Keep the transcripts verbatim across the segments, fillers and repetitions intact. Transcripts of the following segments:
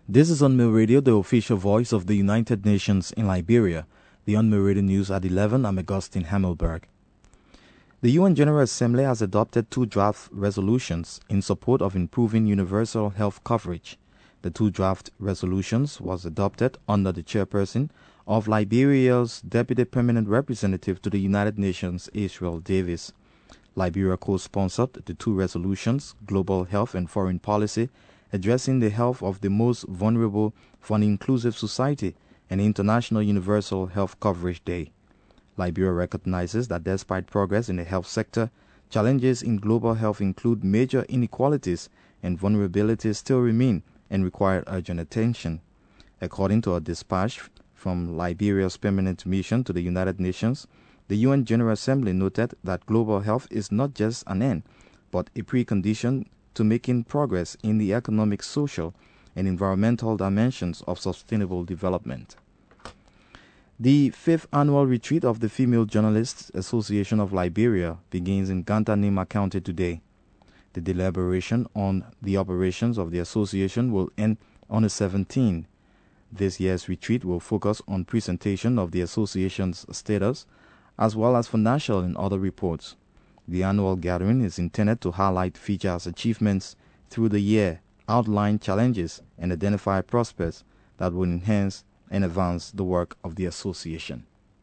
This is Unmill Radio, the official voice of the United Nations in Liberia. The Unmill Radio News at eleven, I'm Augustine Hammelberg. The U N General Assembly has adopted two draft resolutions in support of improving universal health coverage. The two draft resolutions was adopted under the chairperson of Liberia's Deputy Permanent Representative to the United Nations, Israel Davis. Liberia co-sponsored the two resolutions, Global Health and Foreign Policy, addressing the health of the most vulnerable for an inclusive society, and International Universal Health Coverage Day. Liberia recognizes that despite progress in the health sector, challenges in global health include major inequalities and vulnerabilities still remain and require urgent attention. According to a dispatch from Liberia's Permanent Mission to the United Nations, the U N General Assembly noted that global health is not just an end, but a precondition to making progress in the economic, social, and environmental dimensions of sustainable development. The fifth annual retreat of the Female Journalists Association of Liberia begins in Gantanima County today. The deliberation on the operations of the association will end on the seventeenth. This year's retreat will focus on presentation of the association's status, as well as financial and other reports. The annual gathering is intended to highlight FIJA's achievements through the year, outline challenges, and identify prospects that will enhance and advance the work of the association.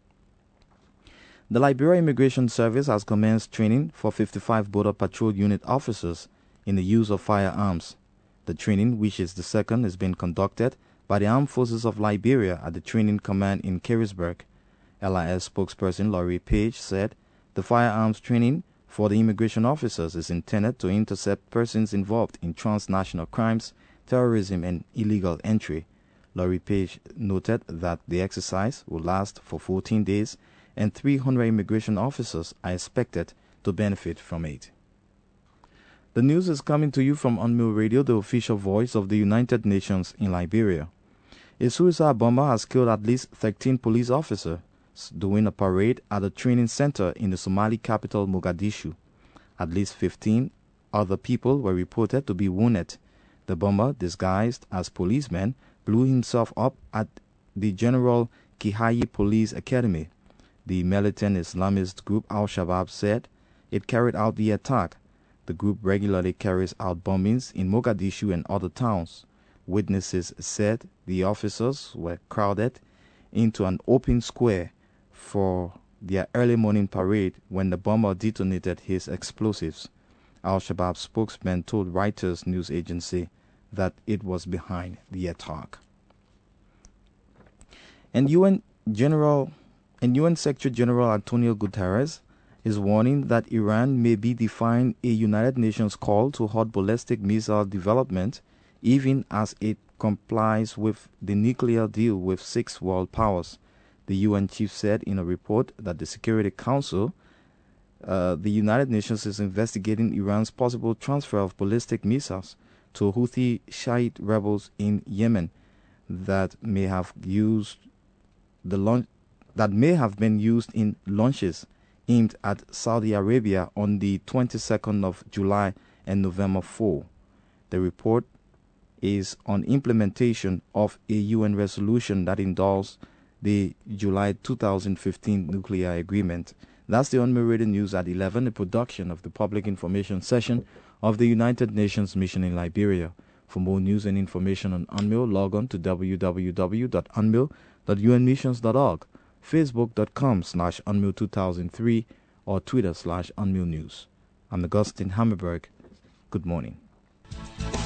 The Liberia Immigration Service has commenced training for fifty-five Border Patrol Unit officers in the use of firearms. The training, which is the second, is being conducted by the Armed Forces of Liberia at the Training Command in Carisburg. L I S spokesperson Laurie Page said the firearms training for the immigration officers is intended to intercept persons involved in transnational crimes, terrorism, and illegal entry. Laurie Page noted that the exercise will last for fourteen days and three hundred immigration officers are expected to benefit from it. The news is coming to you from Unmill Radio, the official voice of the United Nations in Liberia. A suicide bomber has killed at least thirteen police officers during a parade at a training center in the Somali capital Mogadishu. At least fifteen other people were reported to be wounded. The bomber, disguised as policeman, blew himself up at the General Kihayi Police Academy. The militant Islamist group Al-Shabaab said it carried out the attack. The group regularly carries out bombings in Mogadishu and other towns. Witnesses said the officers were crowded into an open square for their early morning parade when the bomber detonated his explosives. Al-Shabaab spokesman told Reuters news agency that it was behind the attack. And U N General and U N Secretary General Antonio Guterres is warning that Iran may be defying a United Nations call to halt ballistic missile development, even as it complies with the nuclear deal with six world powers. The U N chief said in a report that the Security Council, uh, the United Nations is investigating Iran's possible transfer of ballistic missiles to Houthi Shiite rebels in Yemen that may have used the launch that may have been used in launches aimed at Saudi Arabia on the twenty-second of July and November fourth. The report is on implementation of a U N resolution that endorsed the July two thousand fifteen nuclear agreement. That's the Unmill Radio News at eleven, a production of the Public Information Session of the United Nations Mission in Liberia. For more news and information on Unmill, log on to w w w dot unmill dot u n missions dot org, facebook dot com slash unmill two thousand three, or Twitter slash unmill news. I'm Augustine Hammerberg. Good morning.